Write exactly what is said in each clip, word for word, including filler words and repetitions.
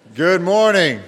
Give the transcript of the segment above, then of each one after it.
Good morning.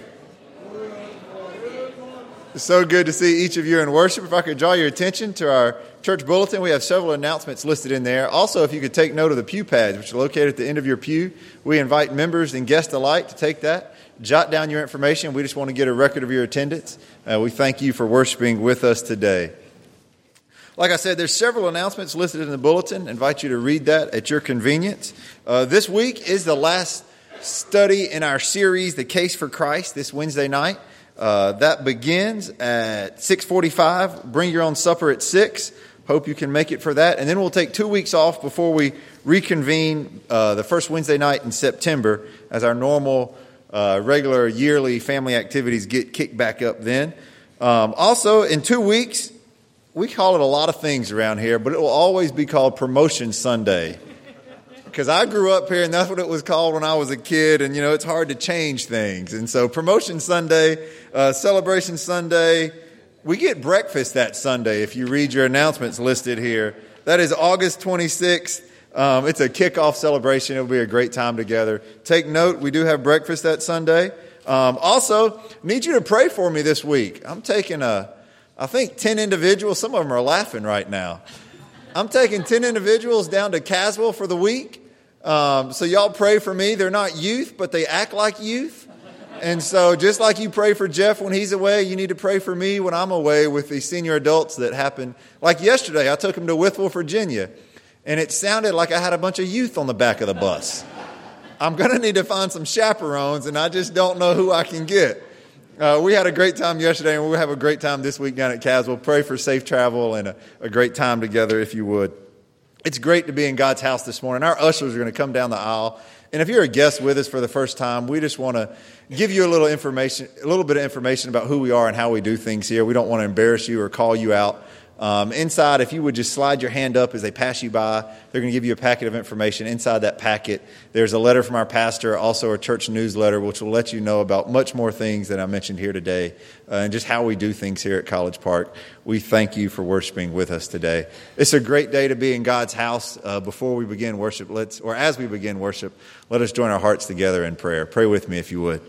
It's so good to see each of you in worship. If I could draw your attention to our church bulletin, we have several announcements listed in there. Also, if you could take note of the pew pads, which are located at the end of your pew, we invite members and guests alike to take that. Jot down your information. We just want to get a record of your attendance. Uh, we thank you for worshiping with us today. Like I said, there's several announcements listed in the bulletin. I invite you to read that at your convenience. Uh, this week is the last study in our series, The Case for Christ, this Wednesday night. Uh, that begins at six forty-five. Bring your own supper at six. Hope you can make it for that. And then we'll take two weeks off before we reconvene uh, the first Wednesday night in September as our normal, uh, regular yearly family activities get kicked back up then. Um, also, in two weeks, we call it a lot of things around here, but it will always be called Promotion Sunday. Because I grew up here, and that's what it was called when I was a kid, and, you know, it's hard to change things. And so Promotion Sunday, uh, Celebration Sunday, we get breakfast that Sunday if you read your announcements listed here. That is August twenty-sixth. Um, it's a kickoff celebration. It'll be a great time together. Take note, we do have breakfast that Sunday. Um, also, need you to pray for me this week. I'm taking, a, I think, ten individuals. Some of them are laughing right now. I'm taking ten individuals down to Caswell for the week. Um, so y'all pray for me. They're not youth, but they act like youth. And so just like you pray for Jeff when he's away, you need to pray for me when I'm away with the senior adults that happen. Like yesterday, I took them to Wytheville, Virginia, and it sounded like I had a bunch of youth on the back of the bus. I'm going to need to find some chaperones, and I just don't know who I can get. Uh, we had a great time yesterday, and we'll have a great time this week down at Caswell. Pray for safe travel and a, a great time together if you would. It's great to be in God's house this morning. Our ushers are going to come down the aisle. And if you're a guest with us for the first time, we just want to give you a little information, a little bit of information about who we are and how we do things here. We don't want to embarrass you or call you out. Um, inside, if you would just slide your hand up as they pass you by, they're going to give you a packet of information. Inside that packet, there's a letter from our pastor, also a church newsletter, which will let you know about much more things than I mentioned here today, uh, and just how we do things here at College Park. We thank you for worshiping with us today. It's a great day to be in God's house. Uh, before we begin worship, let's, or as we begin worship, let us join our hearts together in prayer. Pray with me if you would.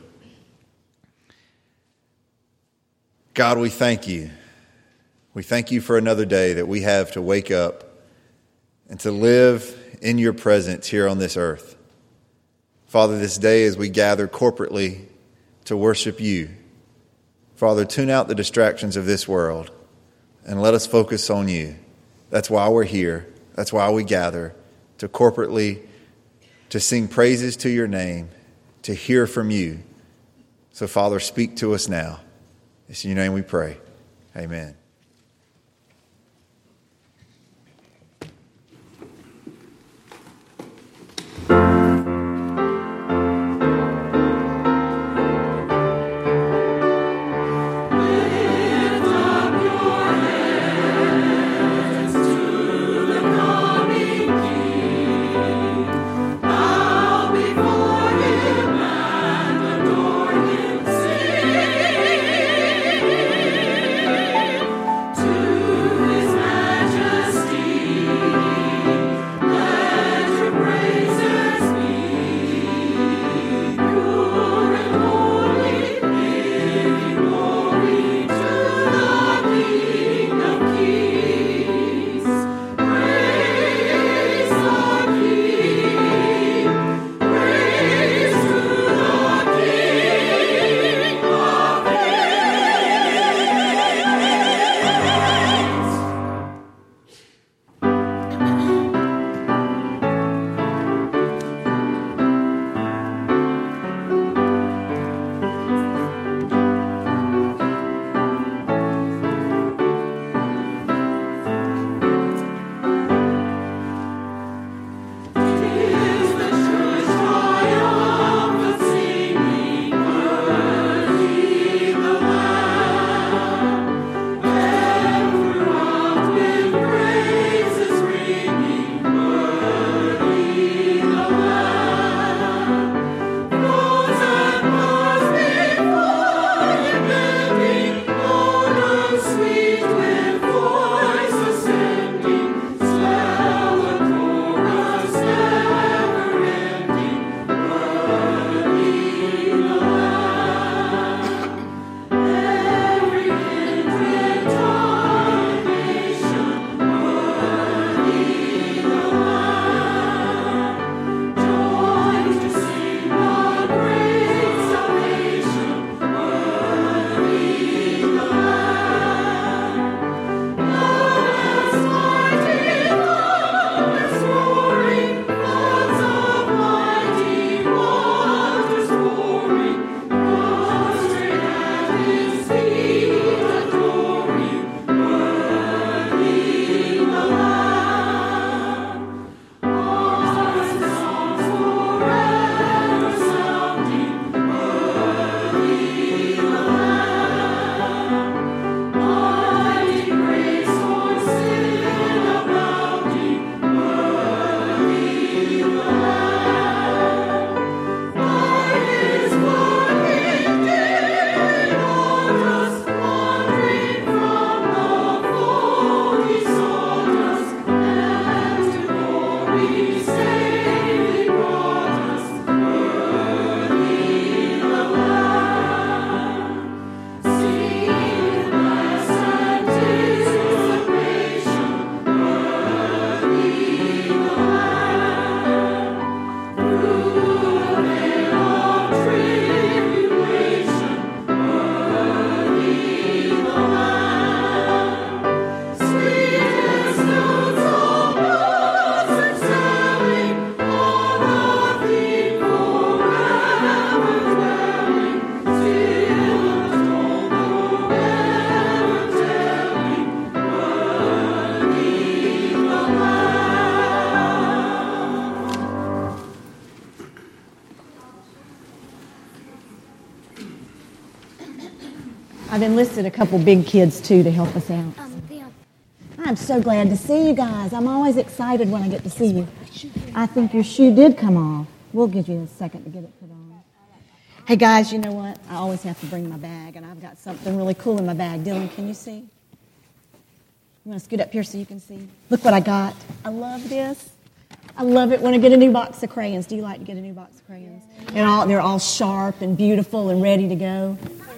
God, we thank you. We thank you for another day that we have to wake up and to live in your presence here on this earth. Father, this day as we gather corporately to worship you, Father, tune out the distractions of this world and let us focus on you. That's why we're here. That's why we gather, to corporately to sing praises to your name, to hear from you. So, Father, speak to us now. It's in your name we pray. Amen. I've enlisted a couple big kids, too, to help us out. Um, yeah. I'm so glad to see you guys. I'm always excited when I get to see you. I think your shoe did come off. We'll give you a second to get it put on. Hey, guys, you know what? I always have to bring my bag, and I've got something really cool in my bag. Dylan, can you see? You want to scoot up here so you can see? Look what I got. I love this. I love it when I get a new box of crayons. Do you like to get a new box of crayons? They're all, they're all sharp and beautiful and ready to go.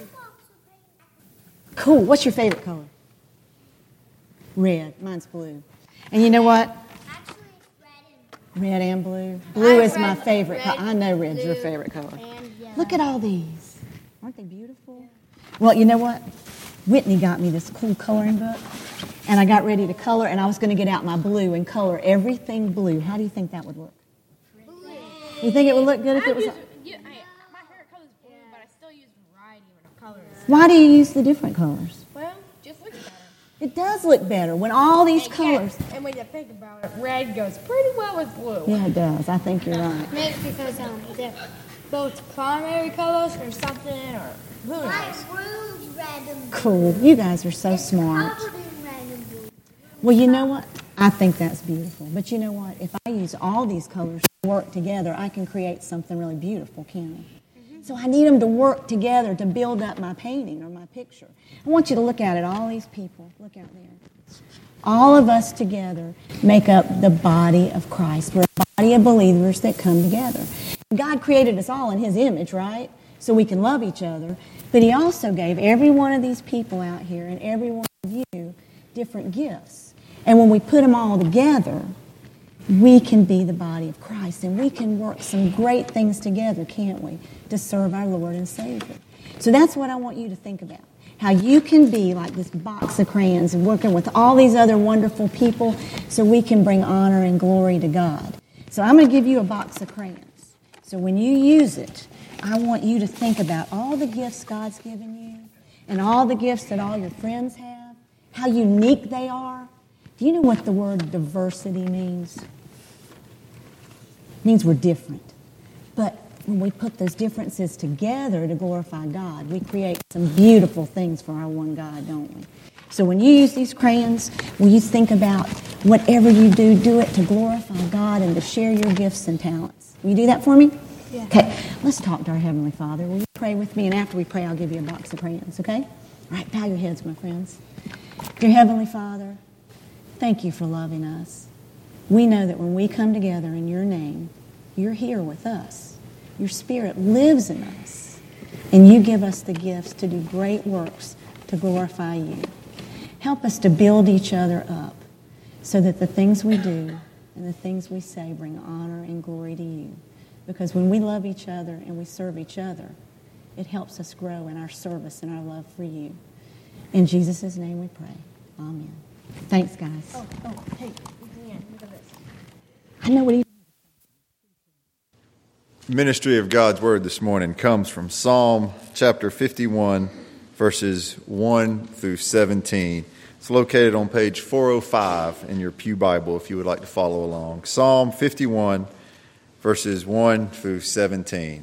Cool. What's your favorite color? Red. Mine's blue. And you know what? Actually, red Red and blue. Blue is red, my favorite color. red, I know red's your blue, favorite color. and yellow. Look at all these. Aren't they beautiful? Well, you know what? Whitney got me this cool coloring book, and I got ready to color, and I was going to get out my blue and color everything blue. How do you think that would look? Blue. You think it would look good if I it was... use, yeah, I, my favorite color is blue, but I still use variety of colors. Why do you use the different colors? Well, just looks better. It does look better when all these And colors... yeah, and when you think about it, red goes pretty well with blue. Yeah, it does. I think you're right. Maybe because um, they're both primary colors or something, or who knows? Like blue, red, and blue. Cool. You guys are so smart. Covered in red and blue. Well, you know what? I think that's beautiful. But you know what? If I use all these colors to work together, I can create something really beautiful, can't I? Mm-hmm. So I need them to work together to build up my painting or my picture. I want you to look at it, all these people. Look out there. All of us together make up the body of Christ. We're a body of believers that come together. God created us all in His image, right? So we can love each other. But He also gave every one of these people out here and every one of you different gifts. And when we put them all together, we can be the body of Christ. And we can work some great things together, can't we, to serve our Lord and Savior. So that's what I want you to think about. How you can be like this box of crayons and working with all these other wonderful people so we can bring honor and glory to God. So I'm going to give you a box of crayons. So when you use it, I want you to think about all the gifts God's given you and all the gifts that all your friends have, how unique they are. Do you know what the word diversity means? It means we're different. But when we put those differences together to glorify God, we create some beautiful things for our one God, don't we? So when you use these crayons, when you think about whatever you do, do it to glorify God and to share your gifts and talents. Will you do that for me? Yeah. Okay, let's talk to our Heavenly Father. Will you pray with me? And after we pray, I'll give you a box of crayons, okay? All right, bow your heads, my friends. Dear Heavenly Father, thank you for loving us. We know that when we come together in your name, you're here with us. Your Spirit lives in us, and you give us the gifts to do great works to glorify you. Help us to build each other up so that the things we do and the things we say bring honor and glory to you. Because when we love each other and we serve each other, it helps us grow in our service and our love for you. In Jesus' name we pray. Amen. Thanks, guys. Oh, oh, hey, Leanne, look at this. I know what he... Ministry of God's Word this morning comes from Psalm chapter fifty-one, verses one through seventeen. It's located on page four oh five in your pew Bible if you would like to follow along. Psalm fifty-one, verses one through seventeen.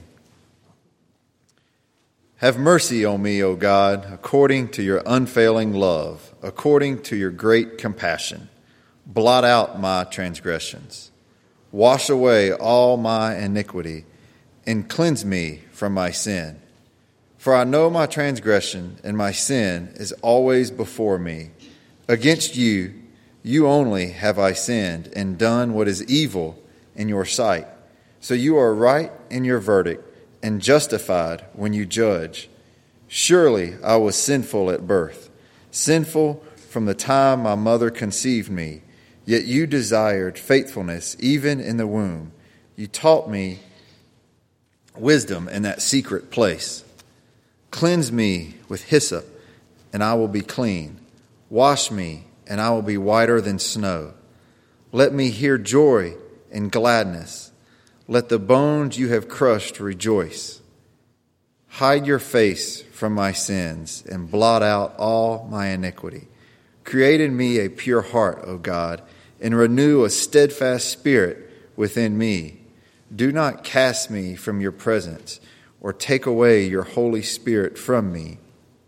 Have mercy on me, O God, according to your unfailing love, according to your great compassion. Blot out my transgressions. Wash away all my iniquity, and cleanse me from my sin. For I know my transgression, and my sin is always before me. Against you, you only have I sinned, and done what is evil in your sight. So you are right in your verdict, and justified when you judge. Surely I was sinful at birth, sinful from the time my mother conceived me. Yet you desired faithfulness even in the womb. You taught me wisdom in that secret place. Cleanse me with hyssop, and I will be clean. Wash me, and I will be whiter than snow. Let me hear joy and gladness. Let the bones you have crushed rejoice. Hide your face from my sins and blot out all my iniquity. Create in me a pure heart, O God, and renew a steadfast spirit within me. Do not cast me from your presence or take away your Holy Spirit from me.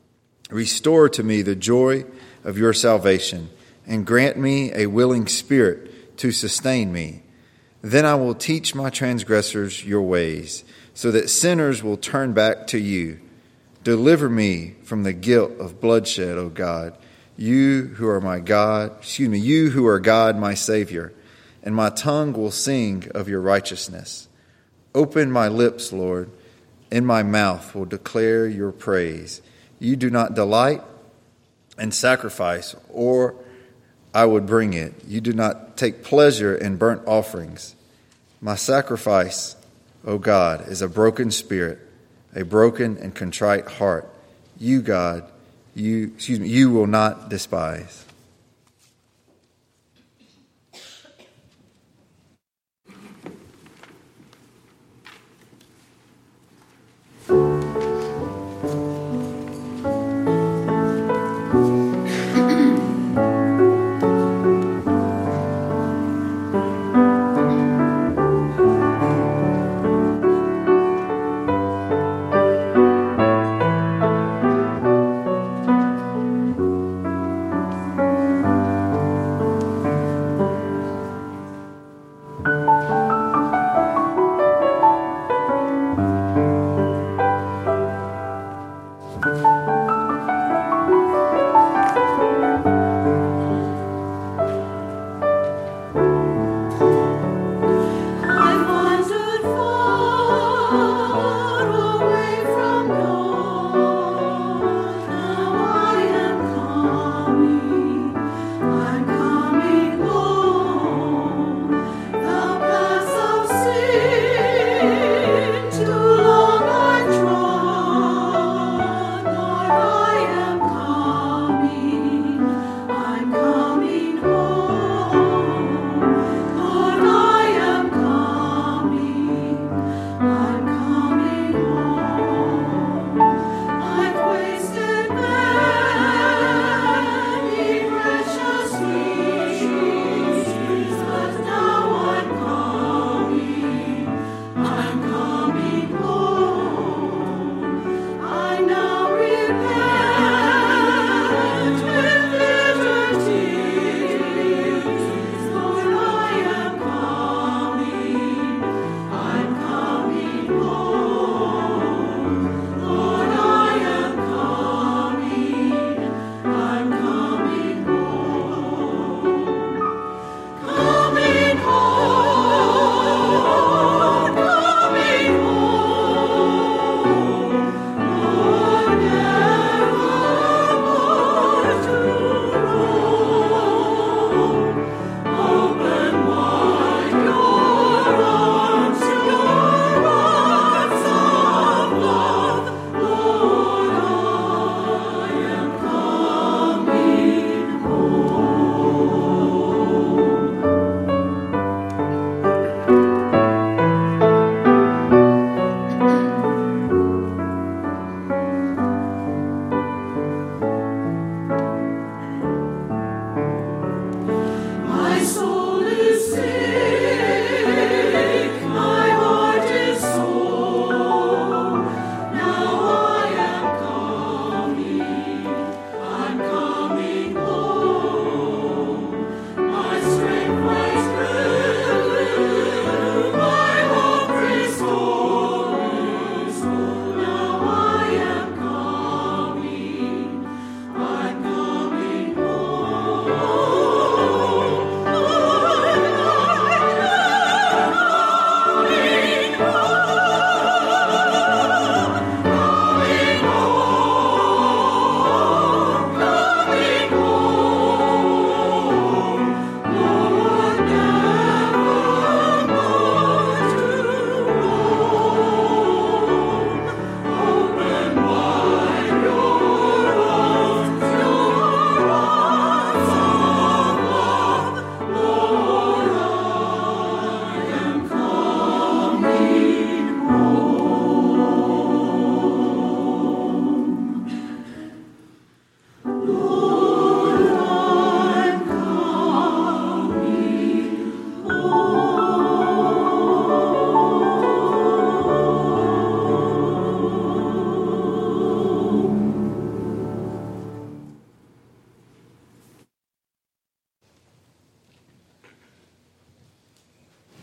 Restore to me the joy of your salvation, and grant me a willing spirit to sustain me. Then I will teach my transgressors your ways, so that sinners will turn back to you. Deliver me from the guilt of bloodshed, O God, you who are my God, excuse me, you who are God, my Savior, and my tongue will sing of your righteousness. Open my lips, Lord, and my mouth will declare your praise. You do not delight in sacrifice, or I would bring it. You do not take pleasure in burnt offerings. My sacrifice, O God, is a broken spirit, a broken and contrite heart. You, God, you, excuse me, you will not despise.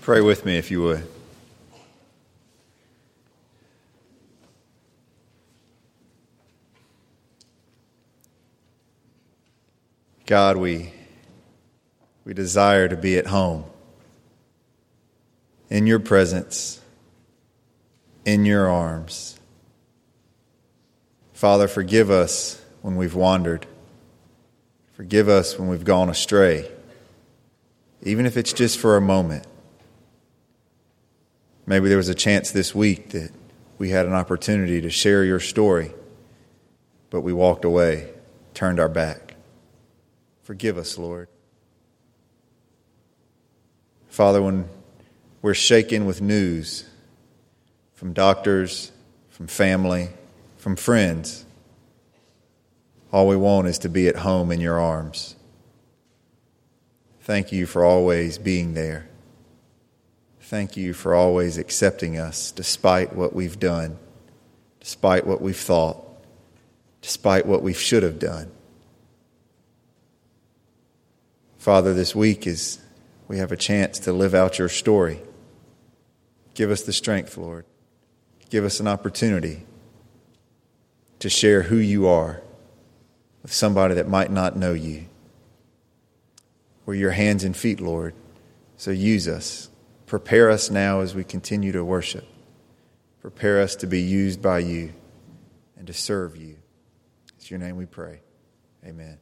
Pray with me if you would. God, we, we desire to be at home, in your presence, in your arms. Father, forgive us when we've wandered. Forgive us when we've gone astray, even if it's just for a moment. Maybe there was a chance this week that we had an opportunity to share your story, but we walked away, turned our back. Forgive us, Lord. Father, when we're shaken with news from doctors, from family, from friends, all we want is to be at home in your arms. Thank you for always being there. Thank you for always accepting us despite what we've done, despite what we've thought, despite what we should have done. Father, this week is we have a chance to live out your story. Give us the strength, Lord. Give us an opportunity to share who you are with somebody that might not know you. We're your hands and feet, Lord. So use us. Prepare us now as we continue to worship. Prepare us to be used by you and to serve you. It's your name we pray. Amen.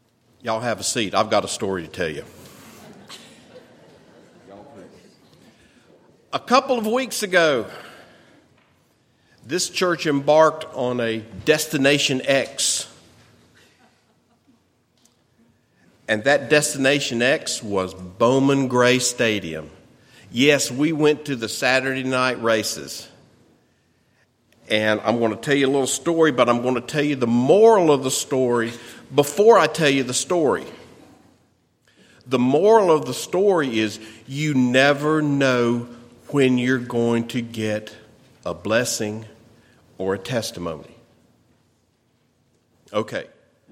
Y'all have a seat. I've got a story to tell you. A couple of weeks ago, this church embarked on a Destination X. And that Destination X was Bowman Gray Stadium. Yes, we went to the Saturday night races. And I'm going to tell you a little story, but I'm going to tell you the moral of the story before I tell you the story. The moral of the story is you never know when you're going to get a blessing or a testimony. Okay.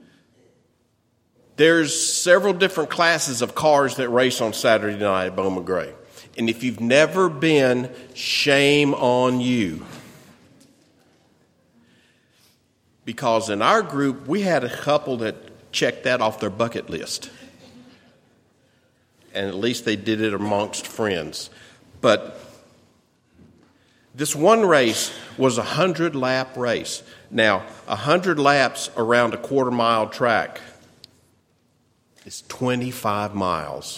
There's several different classes of cars that race on Saturday night at Bowman Gray. And if you've never been, shame on you. Because in our group, we had a couple that checked that off their bucket list. And at least they did it amongst friends. But this one race was a hundred-lap race. Now, a hundred laps around a quarter-mile track is twenty-five miles.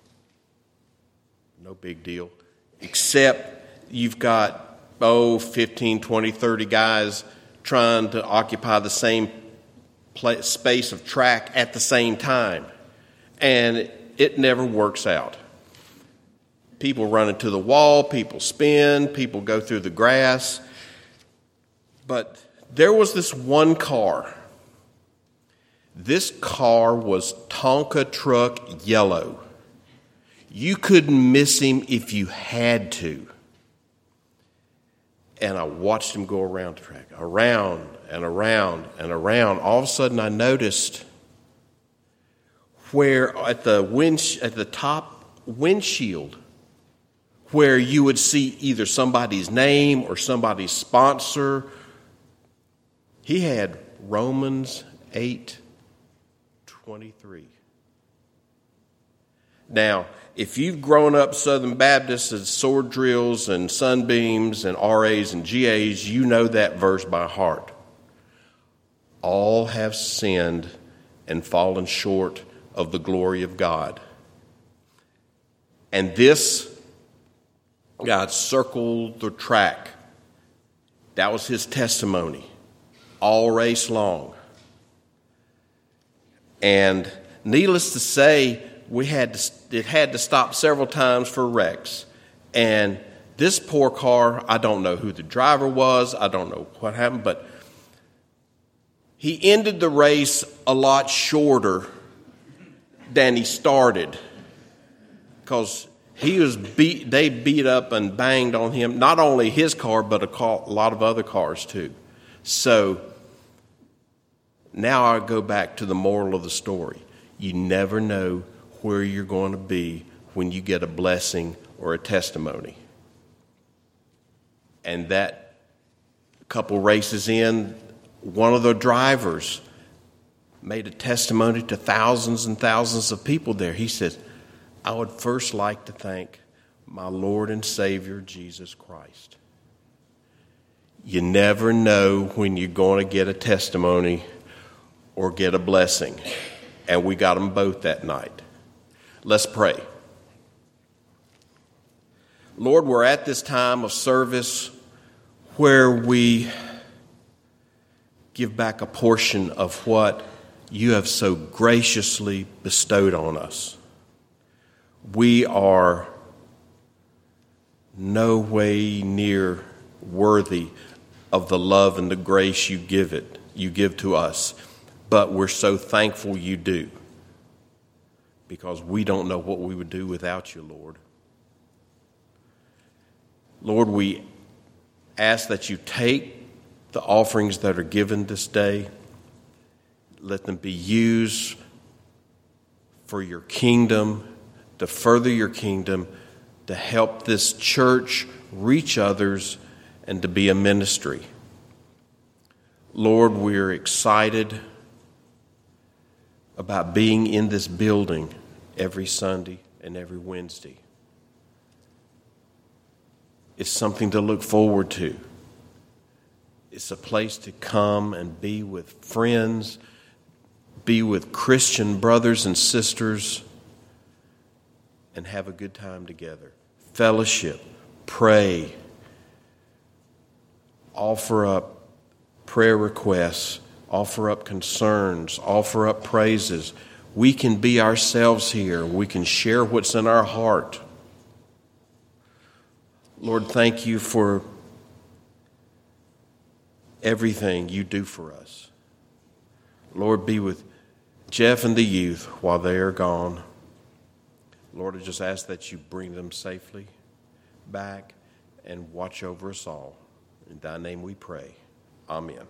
No big deal. Except you've got, oh, fifteen, twenty, thirty guys trying to occupy the same place, space of track at the same time. And it, it never works out. People run into the wall, people spin, people go through the grass. But there was this one car. This car was Tonka truck yellow. You couldn't miss him if you had to. And I watched him go around the track, around and around and around. All of a sudden I noticed where at the wind, at the top windshield, where you would see either somebody's name or somebody's sponsor, he had Romans eight twenty-three. Now, if you've grown up Southern Baptist as sword drills and sunbeams and R As and G As, you know that verse by heart. All have sinned and fallen short of the glory of God. And this, God circled the track. That was his testimony, all race long. And needless to say, we had to, it had to stop several times for wrecks. And this poor car, I don't know who the driver was, I don't know what happened, but he ended the race a lot shorter than he started, because he was beat. They beat up and banged on him, not only his car, but a, car, a lot of other cars too. So now I go back to the moral of the story. You never know where you're going to be when you get a blessing or a testimony. And that couple races in, one of the drivers made a testimony to thousands and thousands of people there. He says, I would first like to thank my Lord and Savior, Jesus Christ. You never know when you're going to get a testimony or get a blessing. And we got them both that night. Let's pray. Lord, we're at this time of service where we give back a portion of what you have so graciously bestowed on us. We are no way near worthy of the love and the grace you give it, you give to us, but we're so thankful you do, because we don't know what we would do without you, Lord. Lord, we ask that you take the offerings that are given this day, let them be used for your kingdom, to further your kingdom, to help this church reach others, and to be a ministry. Lord, we're excited about being in this building every Sunday and every Wednesday. It's something to look forward to. It's a place to come and be with friends, be with Christian brothers and sisters, and have a good time together. Fellowship, pray, offer up prayer requests, offer up concerns, offer up praises. We can be ourselves here. We can share what's in our heart. Lord, thank you for everything you do for us. Lord, be with Jeff and the youth while they are gone. Lord, I just ask that you bring them safely back and watch over us all. In thy name we pray. Amen.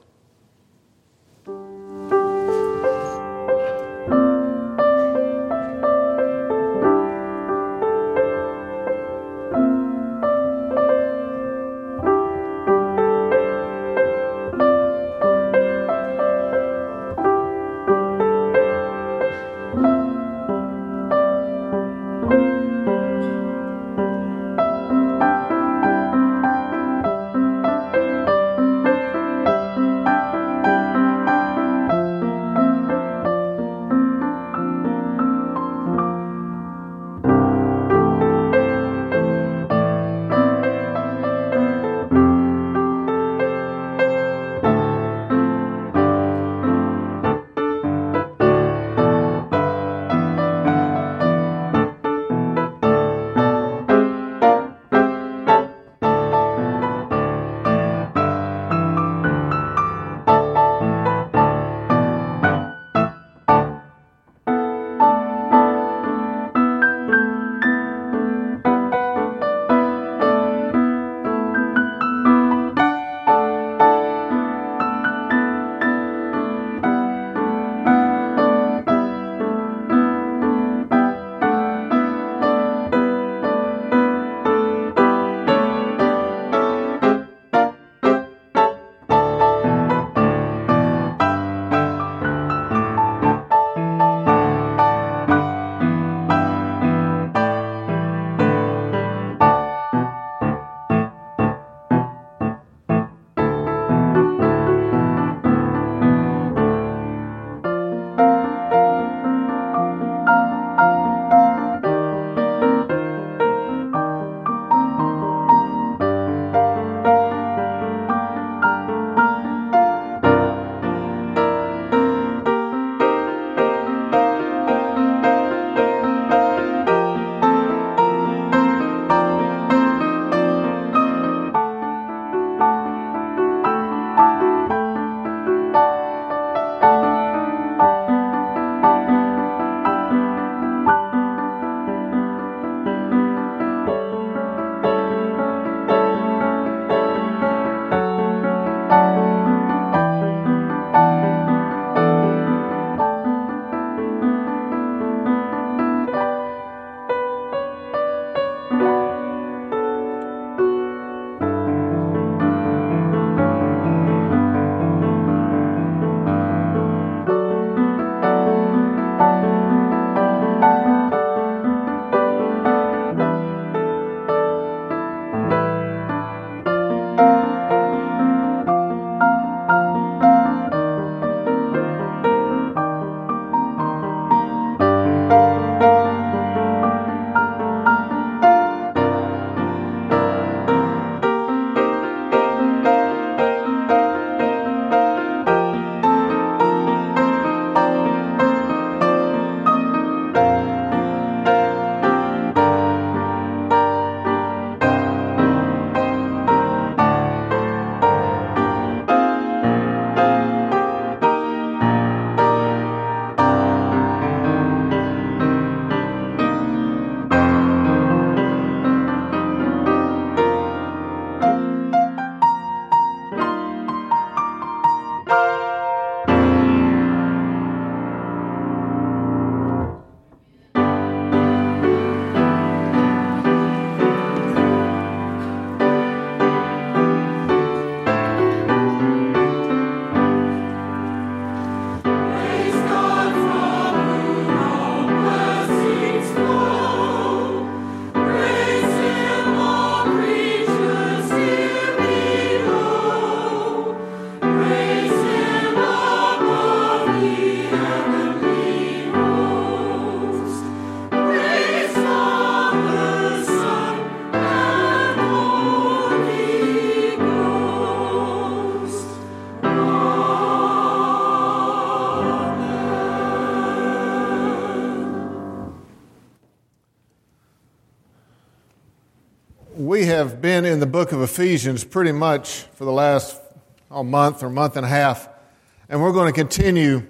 have been in the book of Ephesians pretty much for the last oh, month or month and a half, and we're going to continue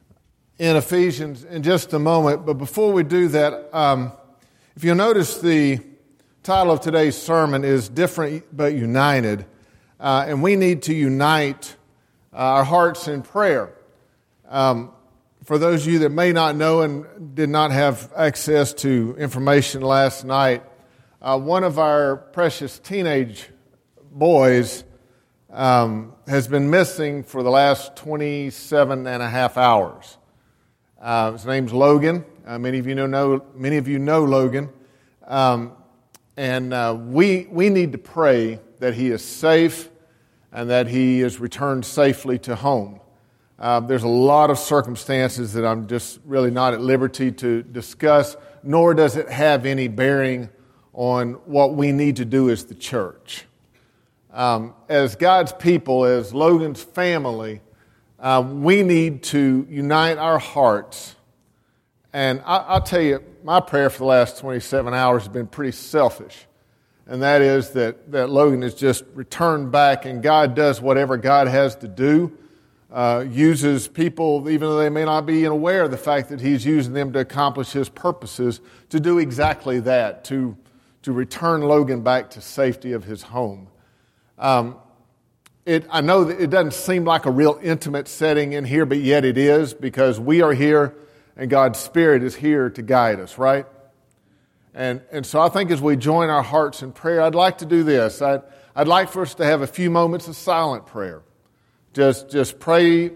in Ephesians in just a moment. But before we do that, um, if you'll notice, the title of today's sermon is Different but United, uh, and we need to unite uh, our hearts in prayer. Um, for those of you that may not know and did not have access to information last night, Uh, one of our precious teenage boys um, has been missing for the last twenty-seven and a half hours. Uh, his name's Logan. Uh, many of you know, know many of you know Logan, um, and uh, we we need to pray that he is safe and that he is returned safely to home. Uh, there's a lot of circumstances that I'm just really not at liberty to discuss, nor does it have any bearing on what we need to do as the church. Um, as God's people, as Logan's family, uh, we need to unite our hearts. And I, I'll tell you, my prayer for the last twenty-seven hours has been pretty selfish. And that is that, that Logan is just returned back, and God does whatever God has to do, uh, uses people, even though they may not be aware of the fact that He's using them to accomplish His purposes, to do exactly that, to to return Logan back to safety of his home. Um, it, I know that it doesn't seem like a real intimate setting in here, but yet it is, because we are here and God's Spirit is here to guide us, right? And and so I think as we join our hearts in prayer, I'd like to do this. I'd, I'd like for us to have a few moments of silent prayer. Just just pray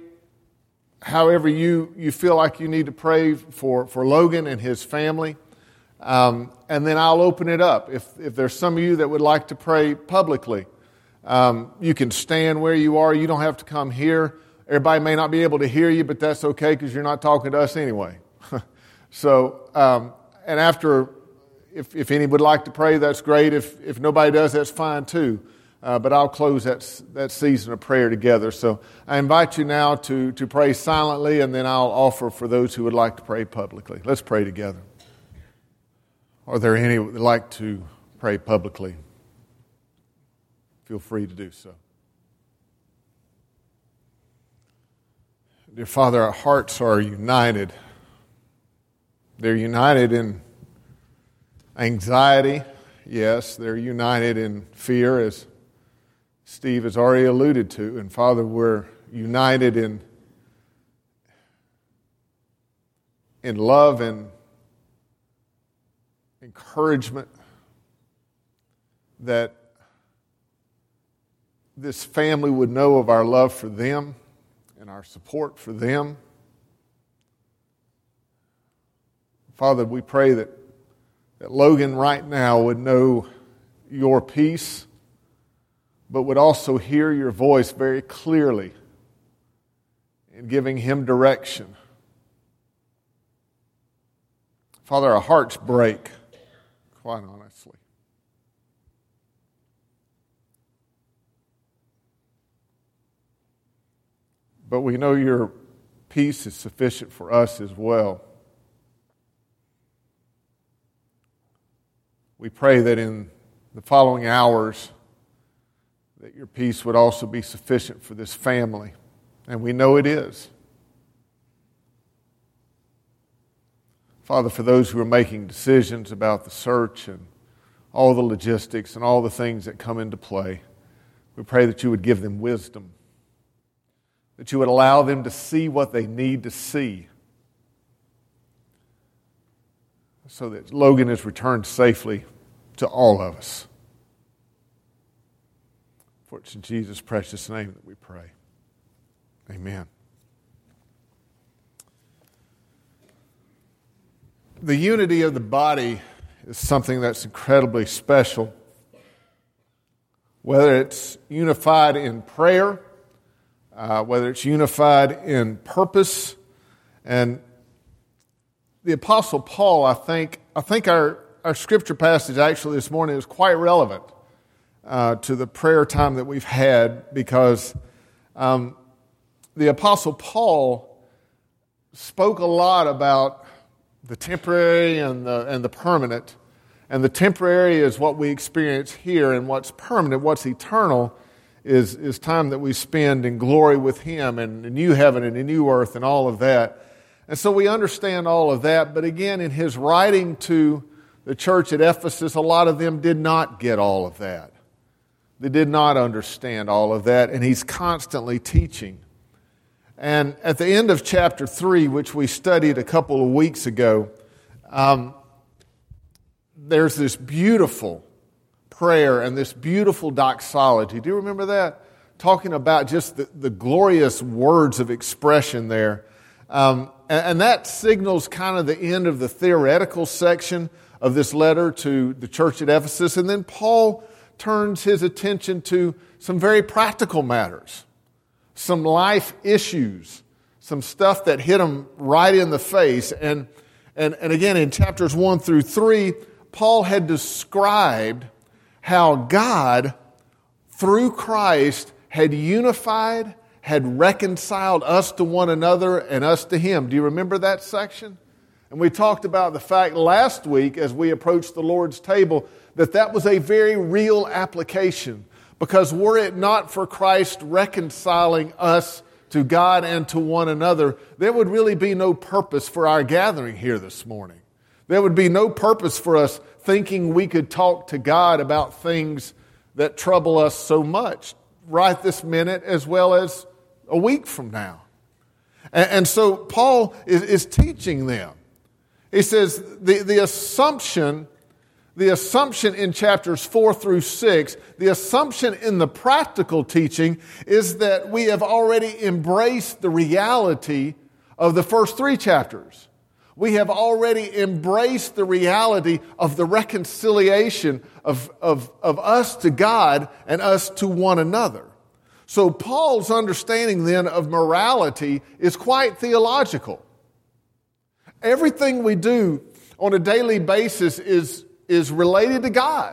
however you, you feel like you need to pray for, for Logan and his family. Um, and then I'll open it up. If if there's some of you that would like to pray publicly, um, you can stand where you are. You don't have to come here. Everybody may not be able to hear you, but that's okay because you're not talking to us anyway. so, um, and after, if if any would like to pray, that's great. If if nobody does, that's fine too. Uh, but I'll close that that season of prayer together. So I invite you now to to pray silently, and then I'll offer for those who would like to pray publicly. Let's pray together. Are there any who would like to pray publicly? Feel free to do so. Dear Father, our hearts are united. They're united in anxiety. Yes, they're united in fear, as Steve has already alluded to. And Father, we're united in, in love and encouragement that this family would know of our love for them and our support for them. Father, we pray that, that Logan right now would know your peace, but would also hear your voice very clearly in giving him direction. Father, our hearts break, quite honestly. But we know your peace is sufficient for us as well. We pray that in the following hours that your peace would also be sufficient for this family. And we know it is. Father, for those who are making decisions about the search and all the logistics and all the things that come into play, we pray that you would give them wisdom, that you would allow them to see what they need to see, so that Logan is returned safely to all of us. For it's in Jesus' precious name that we pray. Amen. The unity of the body is something that's incredibly special. Whether it's unified in prayer, uh, whether it's unified in purpose, and the Apostle Paul, I think, I think our, our scripture passage actually this morning is quite relevant uh, to the prayer time that we've had, because um, the Apostle Paul spoke a lot about the temporary and the and the permanent, And the temporary is what we experience here, and what's permanent, what's eternal, is, is time that we spend in glory with Him and a new heaven and a new earth and all of that. And so we understand all of that. But again, in his writing to the church at Ephesus, a lot of them did not get all of that. They did not understand all of that, and he's constantly teaching. And at the end of chapter three, which we studied a couple of weeks ago, um, there's this beautiful prayer and this beautiful doxology. Do you remember that? Talking about just the, the glorious words of expression there. Um, and, and that signals kind of the end of the theoretical section of this letter to the church at Ephesus. And then Paul turns his attention to some very practical matters, some life issues, some stuff that hit him right in the face. And, and, and again, in chapters one through three, Paul had described how God, through Christ, had unified, had reconciled us to one another and us to Him. Do you remember that section? And we talked about the fact last week as we approached the Lord's table that that was a very real application. Because were it not for Christ reconciling us to God and to one another, there would really be no purpose for our gathering here this morning. There would be no purpose for us thinking we could talk to God about things that trouble us so much right this minute as well as a week from now. And, and so Paul is, is teaching them. He says the, the assumption, the assumption in chapters four through six, the assumption in the practical teaching is that we have already embraced the reality of the first three chapters. We have already embraced the reality of the reconciliation of, of, of us to God and us to one another. So Paul's understanding then of morality is quite theological. Everything we do on a daily basis is, is related to God.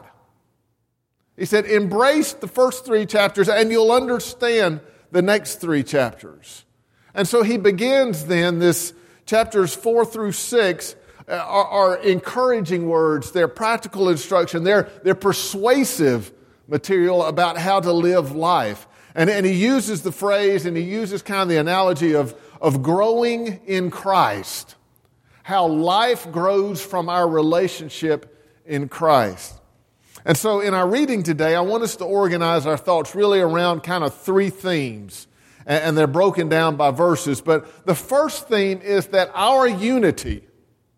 He said, embrace the first three chapters and you'll understand the next three chapters. And so he begins then this chapters four through six are, are encouraging words. They're practical instruction. They're, they're persuasive material about how to live life. And, and he uses the phrase and he uses kind of the analogy of, of growing in Christ. How life grows from our relationship in Christ. And so in our reading today, I want us to organize our thoughts really around kind of three themes. And they're broken down by verses. But the first theme is that our unity,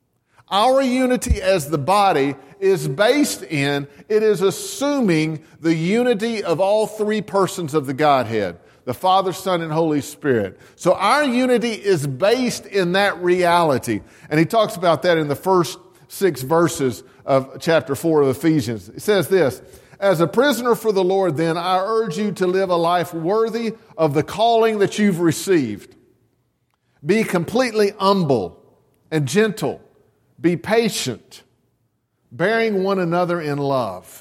our unity as the body is based in, it is assuming the unity of all three persons of the Godhead, the Father, Son, and Holy Spirit. So our unity is based in that reality. And he talks about that in the first six verses of chapter four of Ephesians. He says this, as a prisoner for the Lord, then, I urge you to live a life worthy of the calling that you've received. Be completely humble and gentle. Be patient, bearing one another in love.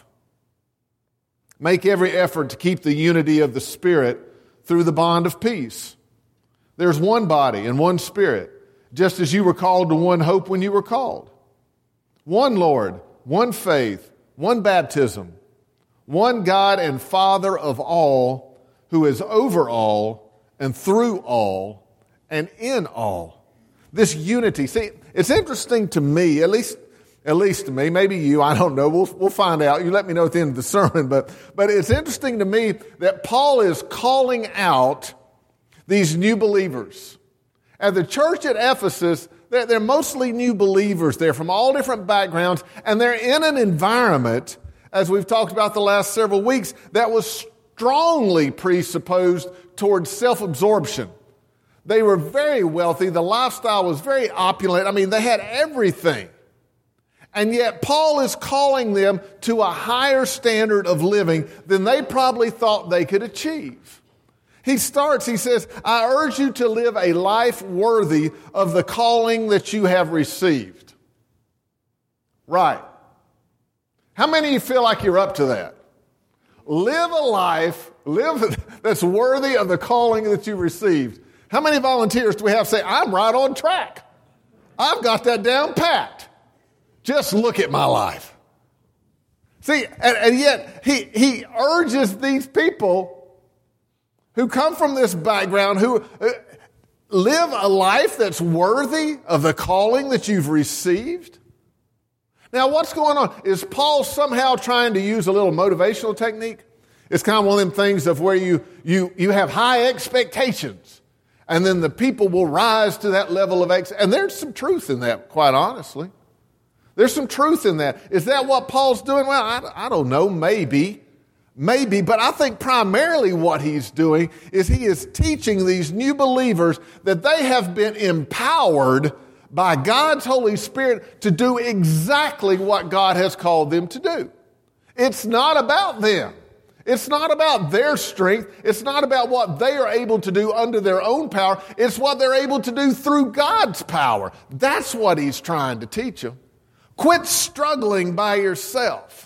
Make every effort to keep the unity of the Spirit through the bond of peace. There's one body and one Spirit, just as you were called to one hope when you were called. One Lord, one faith, one baptism, one God and Father of all, who is over all and through all and in all. This unity. See, it's interesting to me, at least, at least to me, maybe you, I don't know, we'll, we'll find out. You let me know at the end of the sermon, but, but it's interesting to me that Paul is calling out these new believers. At the church at Ephesus, they're, they're mostly new believers. They're from all different backgrounds, and they're in an environment, as we've talked about the last several weeks, that was strongly presupposed towards self-absorption. They were very wealthy. The lifestyle was very opulent. I mean, they had everything. And yet Paul is calling them to a higher standard of living than they probably thought they could achieve. He starts, he says, I urge you to live a life worthy of the calling that you have received. Right. How many of you feel like you're up to that? Live a life, live that's worthy of the calling that you received. How many volunteers do we have say, I'm right on track? I've got that down pat. Just look at my life. See, and, and yet he, he urges these people who come from this background, who uh, live a life that's worthy of the calling that you've received. Now, what's going on? Is Paul somehow trying to use a little motivational technique? It's kind of one of them things of where you, you, you have high expectations, and then the people will rise to that level of ex. And there's some truth in that, quite honestly. There's some truth in that. Is that what Paul's doing? Well, I, I don't know, maybe. Maybe, but I think primarily what he's doing is he is teaching these new believers that they have been empowered by God's Holy Spirit to do exactly what God has called them to do. It's not about them. It's not about their strength. It's not about what they are able to do under their own power. It's what they're able to do through God's power. That's what he's trying to teach them. Quit struggling by yourself.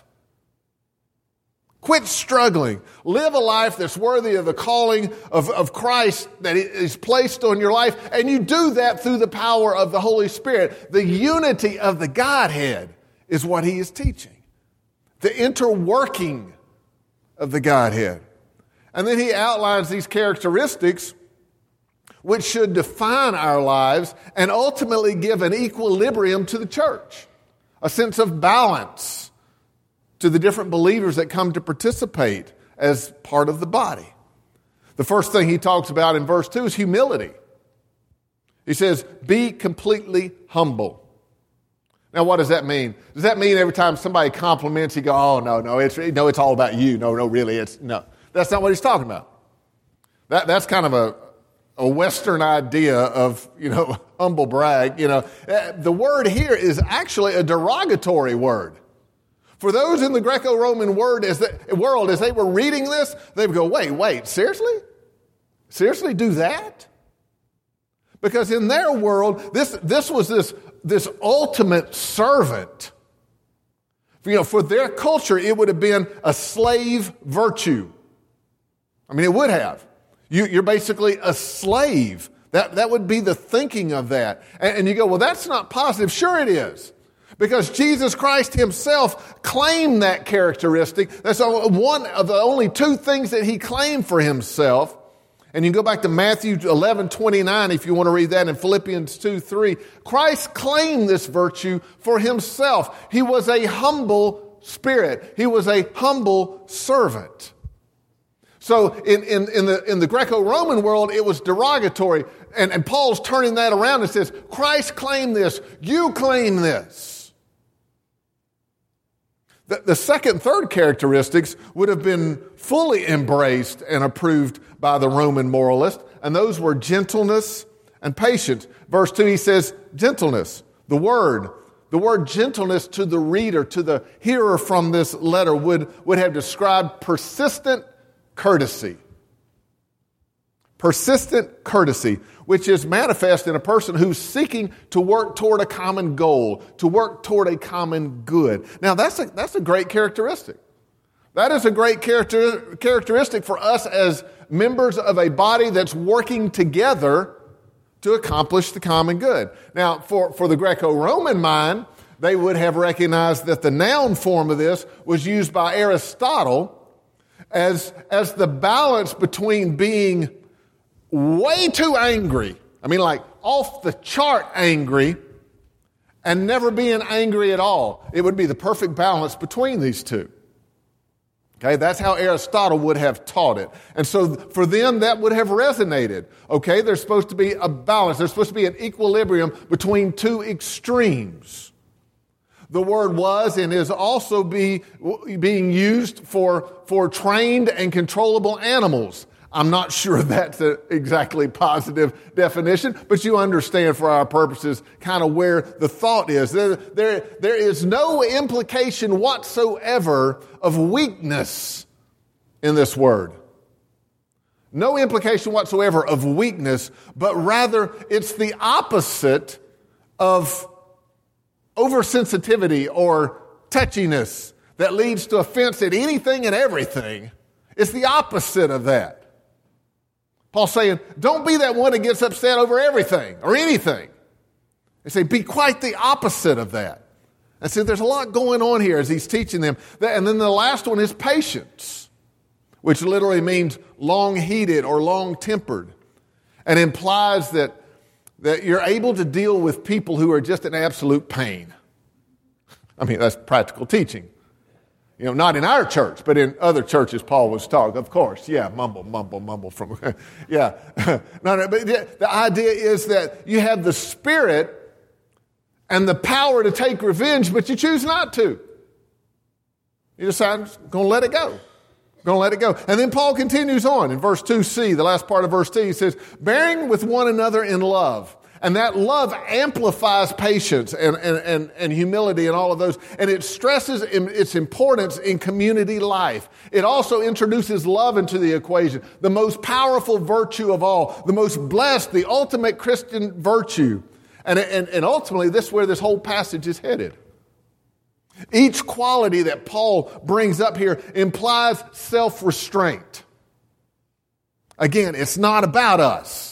Quit struggling. Live a life that's worthy of the calling of, of Christ that is placed on your life. And you do that through the power of the Holy Spirit. The unity of the Godhead is what he is teaching. The interworking of the Godhead. And then he outlines these characteristics which should define our lives and ultimately give an equilibrium to the church. A sense of balance to the different believers that come to participate as part of the body. The first thing he talks about in verse two is humility. He says, be completely humble. Now, what does that mean? Does that mean every time somebody compliments, you go, oh, no, no, it's, no, it's all about you. No, no, really, it's, no. That's not what he's talking about. That, that's kind of a, a Western idea of, you know, humble brag. You know, the word here is actually a derogatory word. For those in the Greco-Roman word as the, world, as they were reading this, they would go, wait, wait, seriously? Seriously do that? Because in their world, this, this was this, this ultimate servant. You know, for their culture, it would have been a slave virtue. I mean, it would have. You, you're basically a slave. That, that would be the thinking of that. And, and you go, well, that's not positive. Sure it is. Because Jesus Christ himself claimed that characteristic. That's one of the only two things that he claimed for himself. And you can go back to Matthew eleven twenty-nine if you want to read that, in Philippians two three. Christ claimed this virtue for himself. He was a humble spirit. He was a humble servant. So in, in, in the, in the Greco-Roman world, it was derogatory. And, and Paul's turning that around and says, Christ claimed this. You claim this. The, the second, third characteristics would have been fully embraced and approved by the Roman moralist, and those were gentleness and patience. Verse two, he says, gentleness, the word. The word gentleness to the reader, to the hearer from this letter would, would have described persistent courtesy. Persistent courtesy, which is manifest in a person who's seeking to work toward a common goal, to work toward a common good. Now, that's a, that's a great characteristic. That is a great character, characteristic for us as members of a body that's working together to accomplish the common good. Now, for, for the Greco-Roman mind, they would have recognized that the noun form of this was used by Aristotle as, as the balance between being way too angry, I mean like off the chart angry, and never being angry at all. It would be the perfect balance between these two. Okay, that's how Aristotle would have taught it. And so for them, that would have resonated. Okay, there's supposed to be a balance. There's supposed to be an equilibrium between two extremes. The word was and is also be, being used for, for trained and controllable animals. I'm not sure that's an exactly positive definition, but you understand for our purposes kind of where the thought is. There, there, there is no implication whatsoever of weakness in this word. No implication whatsoever of weakness, but rather it's the opposite of oversensitivity or touchiness that leads to offense at anything and everything. It's the opposite of that. Paul's saying, don't be that one that gets upset over everything or anything. They say, be quite the opposite of that. And so there's a lot going on here as he's teaching them. And then the last one is patience, which literally means long-heated or long-tempered, and implies that, that you're able to deal with people who are just in absolute pain. I mean, that's practical teaching. You know, not in our church, but in other churches, Paul was talking, of course. Yeah, mumble, mumble, mumble from, yeah. no, no, but the, the idea is that you have the Spirit and the power to take revenge, but you choose not to. You decide, I'm going to let it go. Going to let it go. And then Paul continues on in verse two c, the last part of verse two, he says, bearing with one another in love. And that love amplifies patience and, and, and, and humility and all of those. And it stresses its importance in community life. It also introduces love into the equation, the most powerful virtue of all, the most blessed, the ultimate Christian virtue. And, and, and ultimately, this is where this whole passage is headed. Each quality that Paul brings up here implies self-restraint. Again, it's not about us.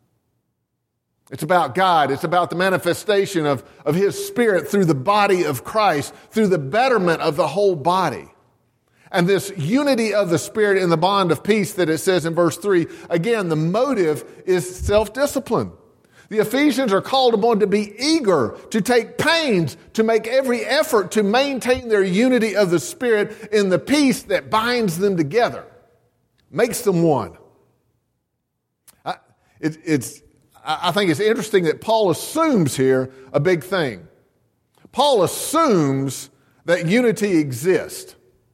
It's about God. It's about the manifestation of, of His Spirit through the body of Christ, through the betterment of the whole body. And this unity of the Spirit in the bond of peace that it says in verse three, again, the motive is self-discipline. The Ephesians are called upon to be eager, to take pains, to make every effort to maintain their unity of the Spirit in the peace that binds them together, makes them one. I, it, it's... I think it's interesting that Paul assumes here a big thing. Paul assumes that unity exists.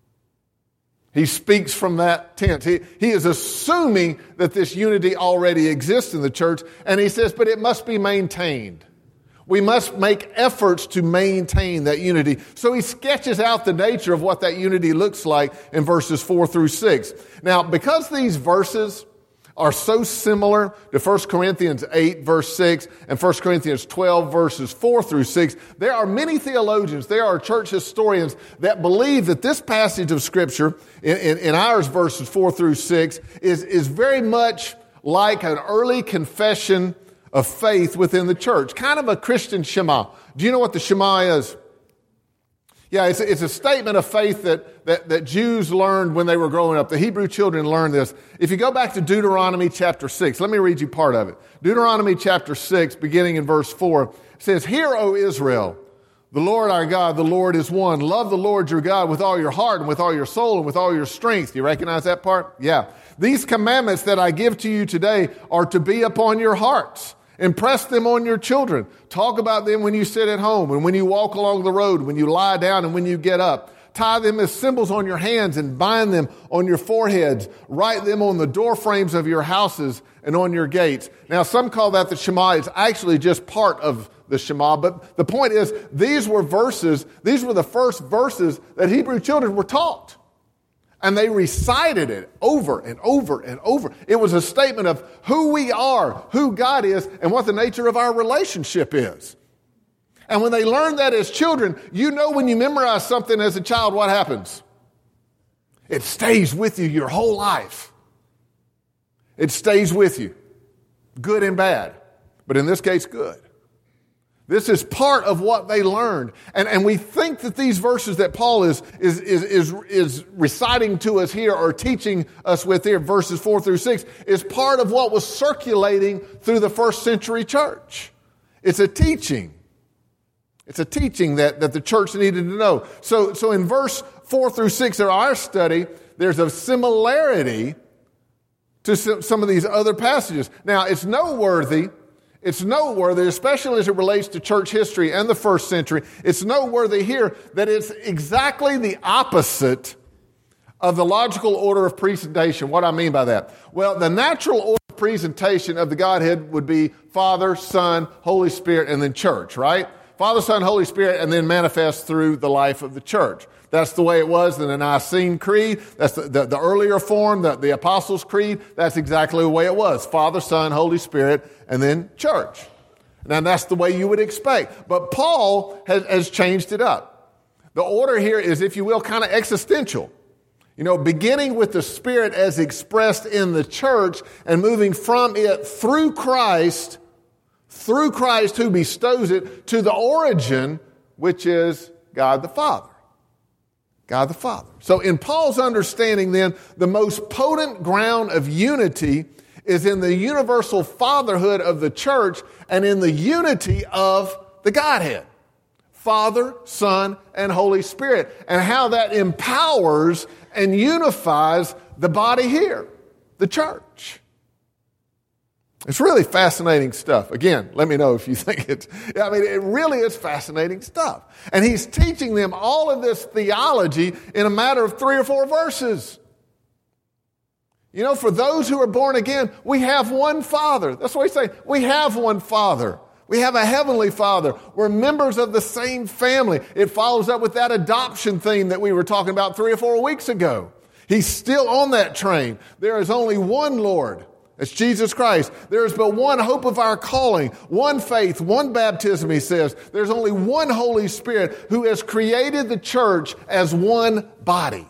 He speaks from that tense. He, he is assuming that this unity already exists in the church, and he says, but it must be maintained. We must make efforts to maintain that unity. So he sketches out the nature of what that unity looks like in verses four through six. Now, because these verses are so similar to First Corinthians eight, verse six, and First Corinthians twelve, verses four through six, there are many theologians, there are church historians that believe that this passage of Scripture, in, in, in ours, verses four through six, is, is very much like an early confession of faith within the church, kind of a Christian Shema. Do you know what the Shema is? Yeah, it's a, it's a statement of faith that, that, that Jews learned when they were growing up. The Hebrew children learned this. If you go back to Deuteronomy chapter six, let me read you part of it. Deuteronomy chapter six, beginning in verse four, says, Hear, O Israel, the Lord our God, the Lord is one. Love the Lord your God with all your heart and with all your soul and with all your strength. Do you recognize that part? Yeah. These commandments that I give to you today are to be upon your hearts. Impress them on your children. Talk about them when you sit at home and when you walk along the road, when you lie down and when you get up. Tie them as symbols on your hands and bind them on your foreheads. Write them on the door frames of your houses and on your gates. Now, some call that the Shema. It's actually just part of the Shema. But the point is, these were verses, these were the first verses that Hebrew children were taught. And they recited it over and over and over. It was a statement of who we are, who God is, and what the nature of our relationship is. And when they learn that as children, you know when you memorize something as a child, what happens? It stays with you your whole life. It stays with you, good and bad. But in this case, good. This is part of what they learned. And, and we think that these verses that Paul is, is, is, is, is reciting to us here or teaching us with here, verses four through six, is part of what was circulating through the first century church. It's a teaching. It's a teaching that, that the church needed to know. So, so in verse four through six of our study, there's a similarity to some of these other passages. Now, it's noteworthy It's noteworthy, especially as it relates to church history and the first century, it's noteworthy here that it's exactly the opposite of the logical order of presentation. What do I mean by that? Well, the natural order of presentation of the Godhead would be Father, Son, Holy Spirit, and then church, right? Father, Son, Holy Spirit, and then manifest through the life of the church. That's the way it was in the Nicene Creed. That's the, the, the earlier form, the, the Apostles' Creed. That's exactly the way it was. Father, Son, Holy Spirit, and then church. Now, that's the way you would expect. But Paul has, has changed it up. The order here is, if you will, kind of existential. You know, beginning with the Spirit as expressed in the church and moving from it through Christ, through Christ who bestows it, to the origin, which is God the Father. God the Father. So in Paul's understanding then, the most potent ground of unity is in the universal fatherhood of the church and in the unity of the Godhead. Father, Son, and Holy Spirit. And how that empowers and unifies the body here, the church. It's really fascinating stuff. Again, let me know if you think it's, I mean, it really is fascinating stuff. And he's teaching them all of this theology in a matter of three or four verses. You know, for those who are born again, we have one Father. That's what he's saying. We have one Father. We have a heavenly Father. We're members of the same family. It follows up with that adoption theme that we were talking about three or four weeks ago. He's still on that train. There is only one Lord. It's Jesus Christ. There is but one hope of our calling, one faith, one baptism, he says. There's only one Holy Spirit who has created the church as one body.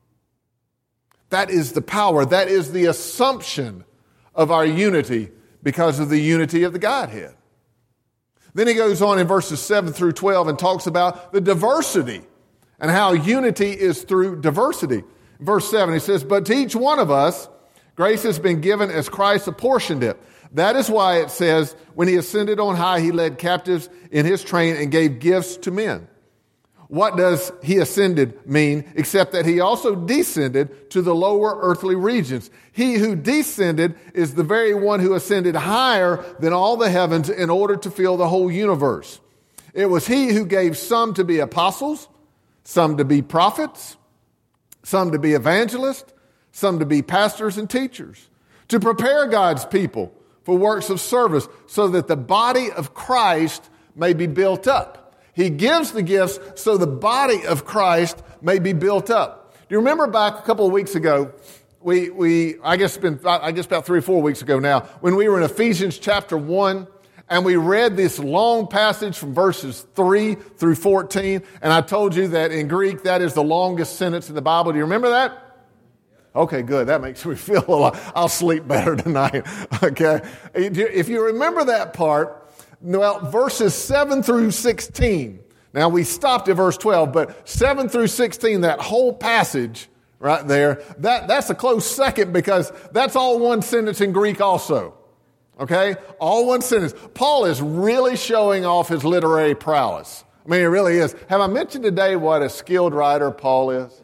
That is the power. That is the assumption of our unity because of the unity of the Godhead. Then he goes on in verses seven through twelve and talks about the diversity and how unity is through diversity. Verse seven, he says, but to each one of us, grace has been given as Christ apportioned it. That is why it says, when he ascended on high, he led captives in his train and gave gifts to men. What does he ascended mean, except that he also descended to the lower earthly regions? He who descended is the very one who ascended higher than all the heavens in order to fill the whole universe. It was he who gave some to be apostles, some to be prophets, some to be evangelists, some to be pastors and teachers, to prepare God's people for works of service so that the body of Christ may be built up. He gives the gifts so the body of Christ may be built up. Do you remember back a couple of weeks ago, we, we I guess it's been, I guess about three or four weeks ago now, when we were in Ephesians chapter one, and we read this long passage from verses three through fourteen, and I told you that in Greek, that is the longest sentence in the Bible. Do you remember that? Okay, good. That makes me feel a lot. I'll sleep better tonight. Okay. If you remember that part, well, verses seven through sixteen. Now, we stopped at verse twelve, but seven through sixteen, that whole passage right there, that, that's a close second because that's all one sentence in Greek also. Okay? All one sentence. Paul is really showing off his literary prowess. I mean, he really is. Have I mentioned today what a skilled writer Paul is?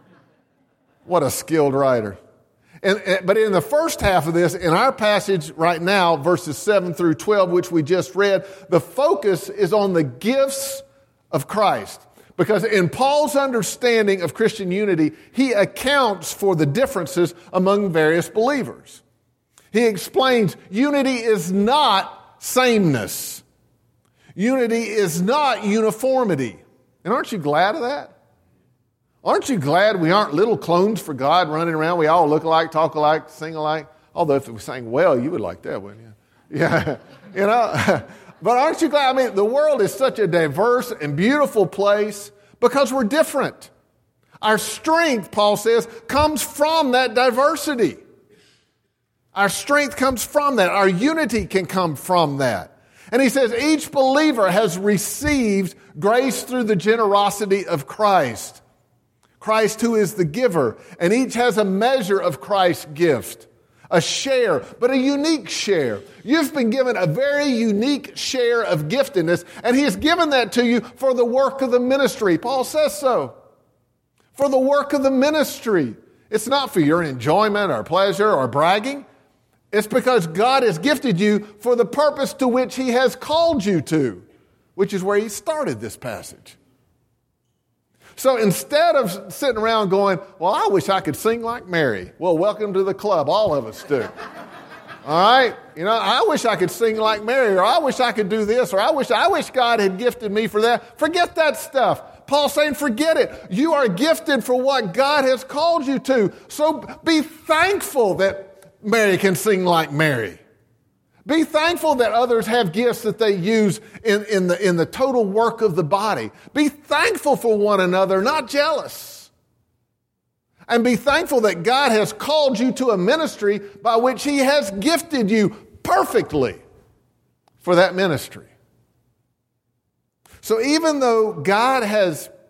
What a skilled writer. And, and, but in the first half of this, in our passage right now, verses seven through twelve, which we just read, the focus is on the gifts of Christ. Because in Paul's understanding of Christian unity, he accounts for the differences among various believers. He explains unity is not sameness. Unity is not uniformity. And aren't you glad of that? Aren't you glad we aren't little clones for God running around? We all look alike, talk alike, sing alike. Although if we sang well, you would like that, wouldn't you? Yeah, you know. But aren't you glad? I mean, the world is such a diverse and beautiful place because we're different. Our strength, Paul says, comes from that diversity. Our strength comes from that. Our unity can come from that. And he says each believer has received grace through the generosity of Christ. Christ who is the giver, and each has a measure of Christ's gift, a share, but a unique share. You've been given a very unique share of giftedness, and he has given that to you for the work of the ministry. Paul says so. For the work of the ministry. It's not for your enjoyment or pleasure or bragging. It's because God has gifted you for the purpose to which he has called you to, which is where he started this passage. So instead of sitting around going, well, I wish I could sing like Mary. Well, welcome to the club. All of us do. All right? You know, I wish I could sing like Mary, or I wish I could do this, or I wish, I wish God had gifted me for that. Forget that stuff. Paul's saying, forget it. You are gifted for what God has called you to. So be thankful that Mary can sing like Mary. Be thankful that others have gifts that they use in, in, the, in the total work of the body. Be thankful for one another, not jealous. And be thankful that God has called you to a ministry by which he has gifted you perfectly for that ministry. So even though God has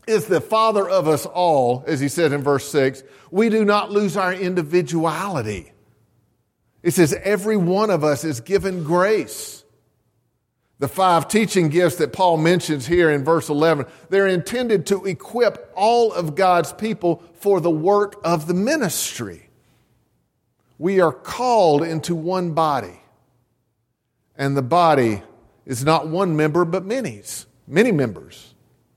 is the Father of us all, as he said in verse six, we do not lose our individuality. It says every one of us is given grace. The five teaching gifts that Paul mentions here in verse eleven, they're intended to equip all of God's people for the work of the ministry. We are called into one body, and the body is not one member but many, many members.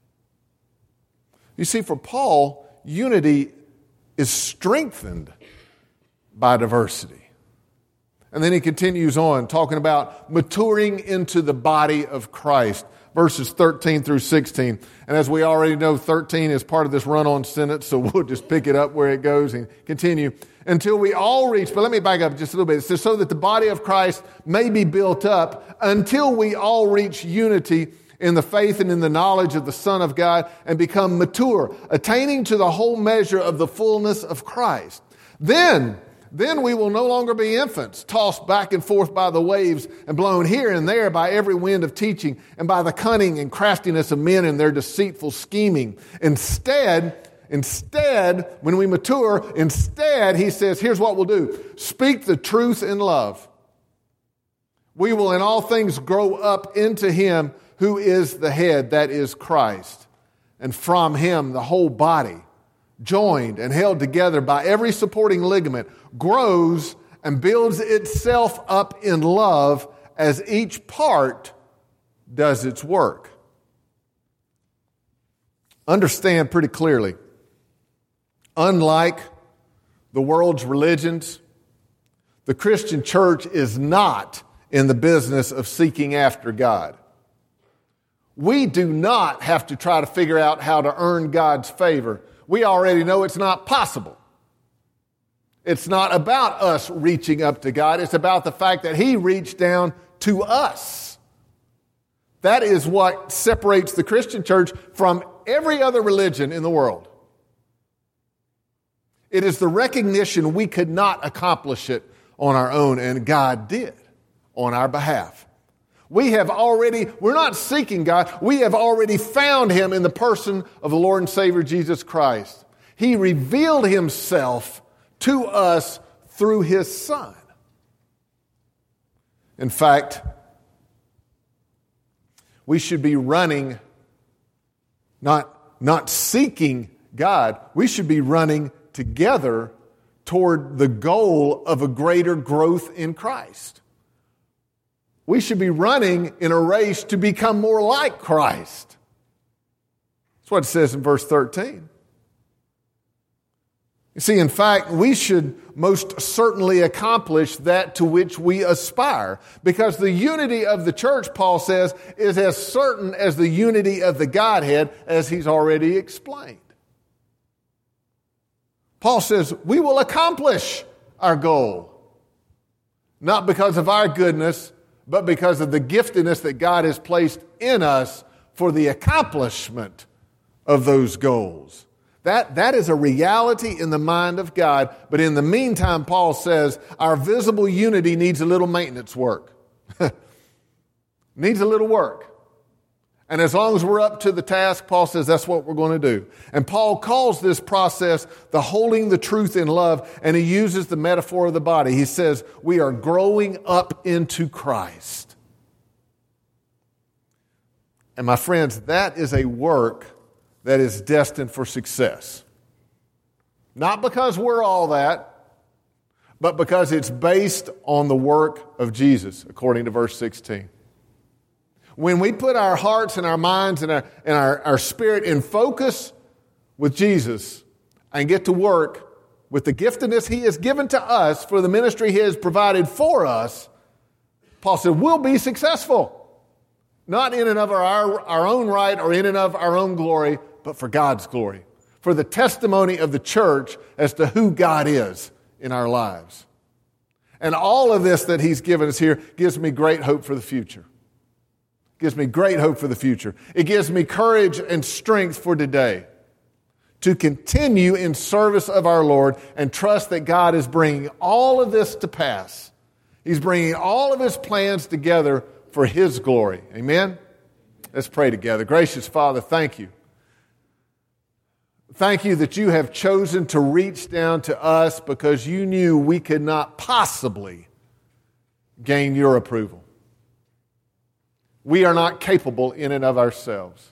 You see, for Paul, unity is strengthened by diversity. And then he continues on talking about maturing into the body of Christ, verses thirteen through sixteen. And as we already know, thirteen is part of this run-on sentence, so we'll just pick it up where it goes and continue. Until we all reach, but let me back up just a little bit. It says, so that the body of Christ may be built up until we all reach unity in the faith and in the knowledge of the Son of God and become mature, attaining to the whole measure of the fullness of Christ. Then, Then we will no longer be infants, tossed back and forth by the waves and blown here and there by every wind of teaching and by the cunning and craftiness of men and their deceitful scheming. Instead, instead, when we mature, instead, he says, here's what we'll do. Speak the truth in love. We will in all things grow up into him who is the head, that is Christ. And from him, the whole body, joined and held together by every supporting ligament, grows and builds itself up in love as each part does its work. Understand pretty clearly, unlike the world's religions, the Christian church is not in the business of seeking after God. We do not have to try to figure out how to earn God's favor. We already know it's not possible. It's not about us reaching up to God. It's about the fact that he reached down to us. That is what separates the Christian church from every other religion in the world. It is the recognition we could not accomplish it on our own, and God did on our behalf. We have already, we're not seeking God, we have already found him in the person of the Lord and Savior Jesus Christ. He revealed himself to us through his Son. In fact, we should be running, not, not seeking God, we should be running together toward the goal of a greater growth in Christ. We should be running in a race to become more like Christ. That's what it says in verse thirteen. You see, in fact, we should most certainly accomplish that to which we aspire. Because the unity of the church, Paul says, is as certain as the unity of the Godhead, as he's already explained. Paul says, we will accomplish our goal. Not because of our goodness, but because of the giftedness that God has placed in us for the accomplishment of those goals. That, that is a reality in the mind of God. But in the meantime, Paul says, our visible unity needs a little maintenance work. Needs a little work. And as long as we're up to the task, Paul says that's what we're going to do. And Paul calls this process the holding the truth in love, and he uses the metaphor of the body. He says, we are growing up into Christ. And my friends, that is a work that is destined for success. Not because we're all that, but because it's based on the work of Jesus, according to verse sixteen. When we put our hearts and our minds and our, and our, our spirit in focus with Jesus and get to work with the giftedness he has given to us for the ministry he has provided for us, Paul said, we'll be successful. Not in and of our, our own right or in and of our own glory, but for God's glory. For the testimony of the church as to who God is in our lives. And all of this that he's given us here gives me great hope for the future. Gives me great hope for the future. It gives me courage and strength for today to continue in service of our Lord and trust that God is bringing all of this to pass. He's bringing all of his plans together for his glory. Amen? Let's pray together. Gracious Father, thank you Thank you that you have chosen to reach down to us because you knew we could not possibly gain your approval. We are not capable in and of ourselves.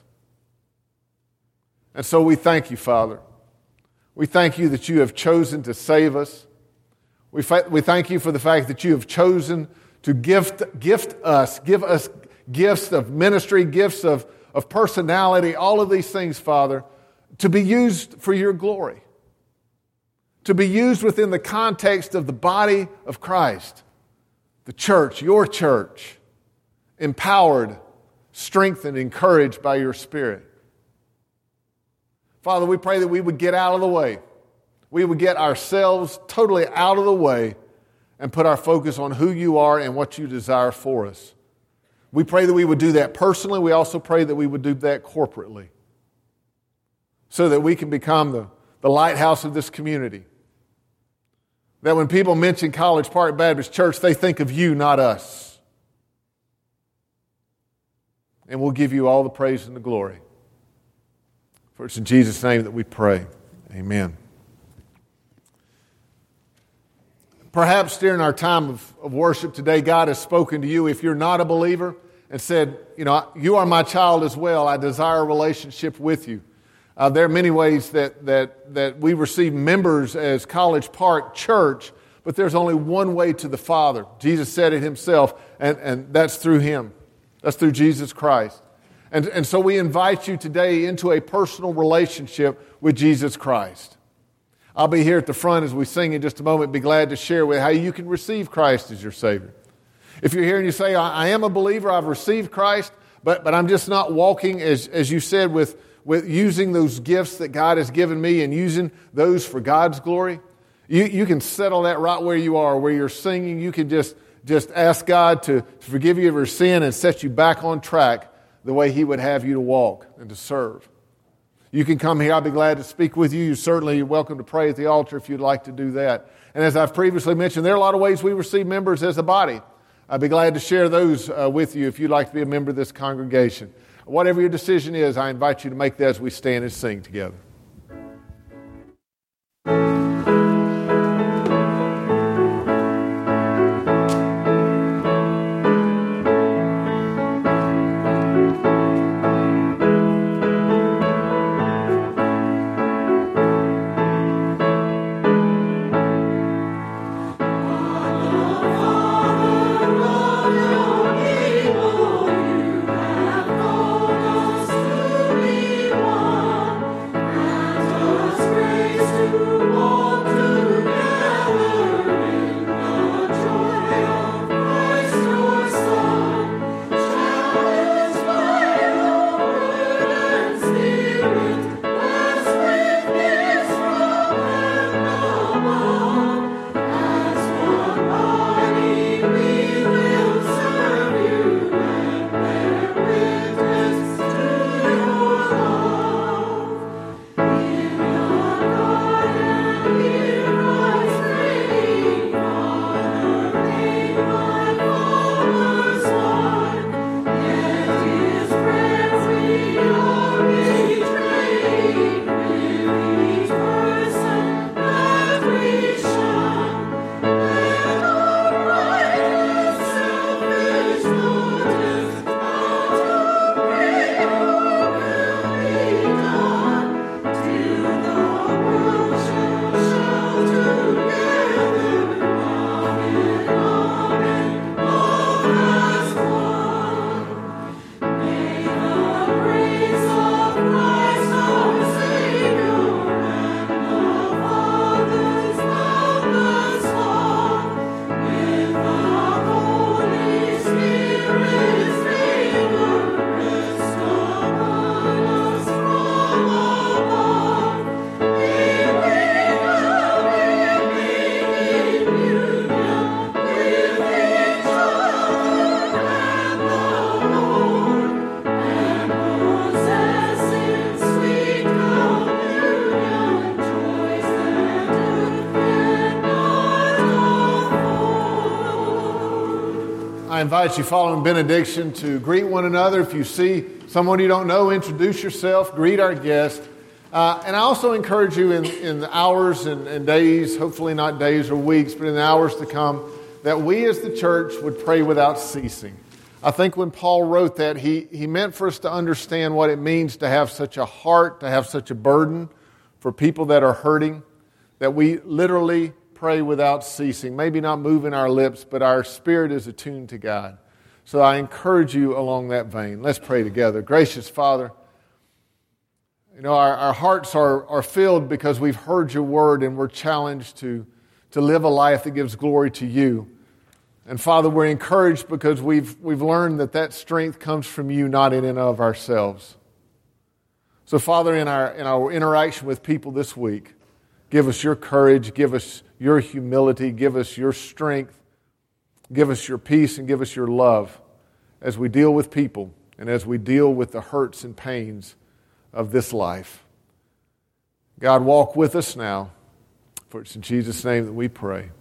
And so we thank you, Father. We thank you that you have chosen to save us. We, fa- we thank you for the fact that you have chosen to gift, gift us, give us gifts of ministry, gifts of, of personality, all of these things, Father, to be used for your glory, to be used within the context of the body of Christ, the church, your church, empowered, strengthened, encouraged by your Spirit. Father, we pray that we would get out of the way. We would get ourselves totally out of the way and put our focus on who you are and what you desire for us. We pray that we would do that personally. We also pray that we would do that corporately so that we can become the, the lighthouse of this community. That when people mention College Park Baptist Church, they think of you, not us. And we'll give you all the praise and the glory. For it's in Jesus' name that we pray. Amen. Perhaps during our time of, of worship today, God has spoken to you. If you're not a believer and said, you know, you are my child as well. I desire a relationship with you. Uh, there are many ways that, that, that we receive members as College Park Church, but there's only one way to the Father. Jesus said it himself, and, and that's through him. That's through Jesus Christ. And, and so we invite you today into a personal relationship with Jesus Christ. I'll be here at the front as we sing in just a moment. Be glad to share with how you can receive Christ as your Savior. If you're here and you say, I, I am a believer, I've received Christ, but, but I'm just not walking, as, as you said, with, with using those gifts that God has given me and using those for God's glory, you, you can settle that right where you are, where you're singing. You can just, just ask God to, to forgive you of your sin and set you back on track the way He would have you to walk and to serve. You can come here. I'll be glad to speak with you. You're certainly welcome to pray at the altar if you'd like to do that. And as I've previously mentioned, there are a lot of ways we receive members as a body. I'd be glad to share those uh, with you if you'd like to be a member of this congregation. Whatever your decision is, I invite you to make that as we stand and sing together. I invite you, following benediction, to greet one another. If you see someone you don't know, introduce yourself, greet our guest. Uh, and I also encourage you in, in the hours and, and days, hopefully not days or weeks, but in the hours to come, that we as the church would pray without ceasing. I think when Paul wrote that, he, he meant for us to understand what it means to have such a heart, to have such a burden for people that are hurting, that we literally pray without ceasing. Maybe not moving our lips, but our spirit is attuned to God. So I encourage you along that vein. Let's pray together. Gracious Father, you know, our, our hearts are, are filled because we've heard your word and we're challenged to, to live a life that gives glory to you. And Father, we're encouraged because we've, we've learned that that strength comes from you, not in and of ourselves. So Father, in our, in our interaction with people this week, give us your courage, give us your humility, give us your strength, give us your peace, and give us your love as we deal with people and as we deal with the hurts and pains of this life. God, walk with us now, for it's in Jesus' name that we pray.